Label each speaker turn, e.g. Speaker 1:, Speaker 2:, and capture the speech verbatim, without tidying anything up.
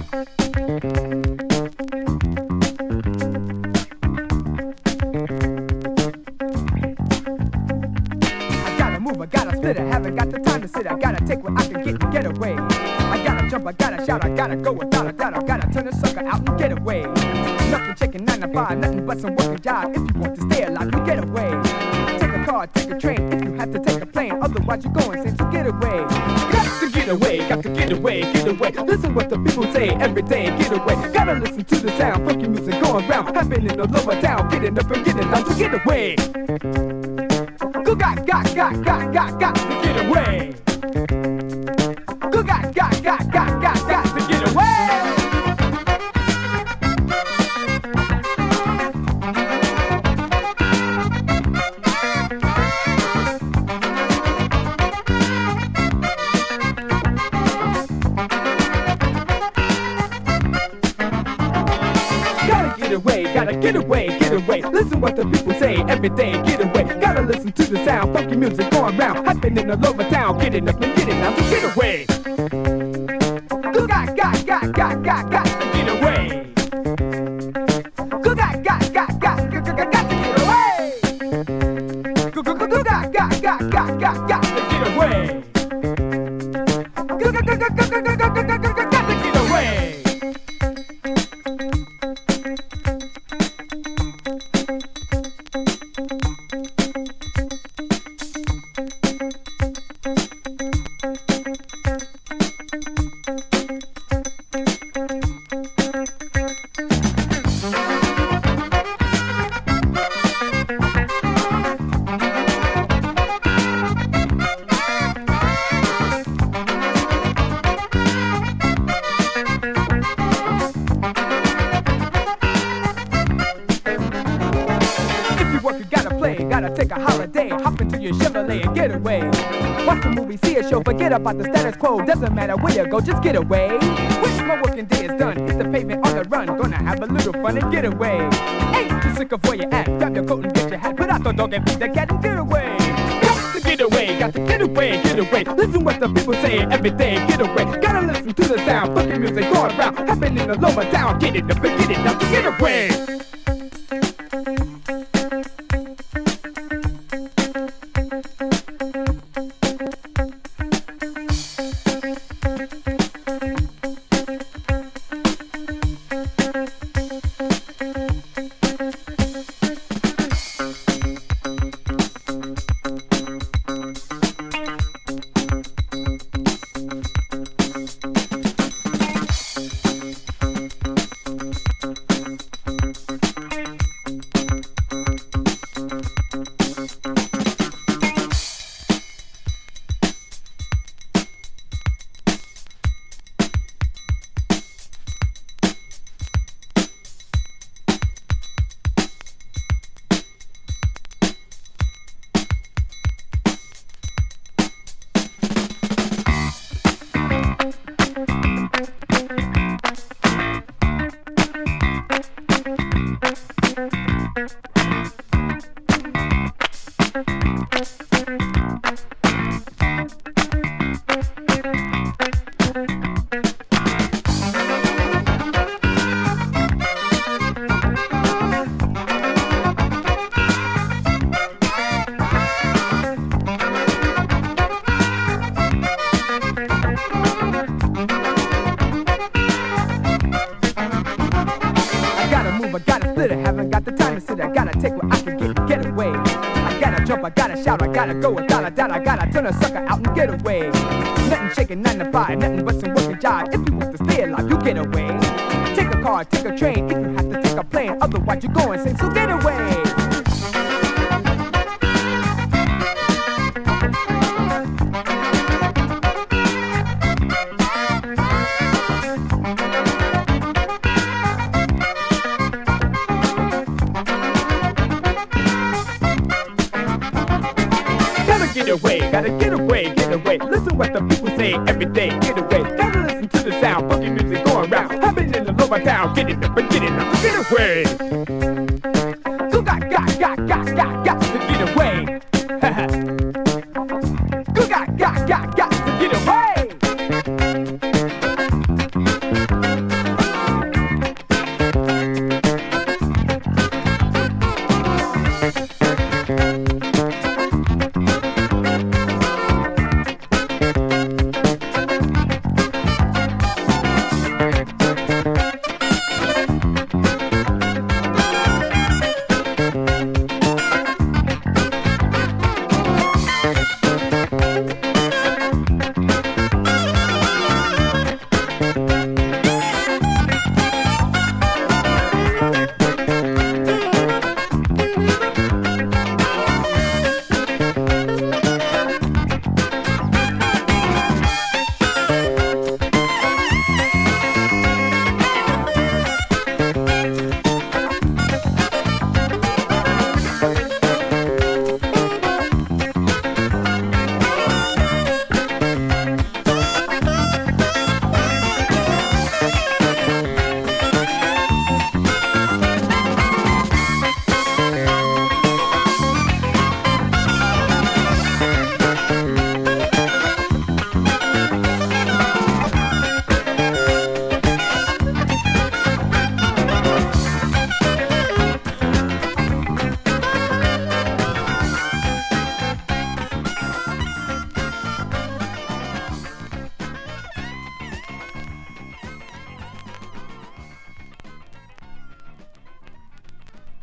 Speaker 1: I gotta split it, haven't got the time to sit. I gotta take what I can get and get away. I gotta jump, I gotta shout, I gotta go without a doubt. I gotta turn the sucker out and get away. Nothing checking nine to five, nothing but some working job. If you want to stay alive, you get away. Take a car, take a train, if you have to take a plane. Otherwise you're going insane, so get away. Got to get away, got to get away, get away. Listen what the people say every day, get away. Gotta listen to the sound, funky music going round. Happening in the lower town, getting up and getting down, so get away. Go got, got, got, got, got, got to get away. Go got, got, got, got, got, got to get away. Gotta get away, gotta get away, get away. Listen what the people say every day, get away. Gotta listen to the sound, funky music going round. Happening in the lower town, getting up and getting down, so get away. Go got, got, got, got, got, got to get away. Go got, got, got, got, got, got, got to get away. Go, go, go, go, got, got, got, got, got, got to get away. Go, go, go, go, go, go, go, go, go, go, go, got to get away. Gotta take a holiday, hop into your Chevrolet and get away. Watch a movie, see a show, forget about the status quo. Doesn't matter where you go, just get away. When my working day is done, hit the pavement on the run. Gonna have a little fun and get away. Ain't you sick of where you at? Grab your coat and get your hat, put out the dog and feed the cat and get away. Got to get away, got to get away, get away. Listen what the people say every day, get away. Gotta listen to the sound, funky music going around. Happening in the lower town, get it up and get it up to get away. I gotta shout, I gotta go without a doubt. I gotta turn a sucker out and get away. Nothing shaking nine to five, nothing but some working job. If you want to stay alive, you get away. Take a car, take a train, if you have to take a plane. Otherwise you're going insane, so get away. Get away, gotta get away, get away. Listen what the people say every day, get away. Gotta listen to the sound, funky music going round. Happening in the lower town, get it up and get it up, get away. Go got, got, got, got, got, got.